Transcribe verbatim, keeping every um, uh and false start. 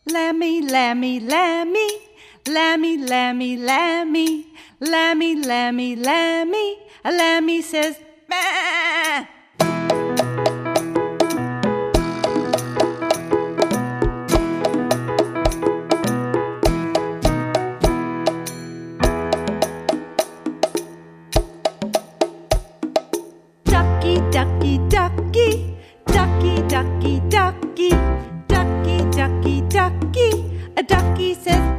Lammy, lammy, lammy, lammy, lammy, lammy, lammy, lammy, lammy. A lammy says, "Bah!" Ducky, ducky, ducky, ducky, ducky, ducky, ducky, ducky, ducky. A ducky says,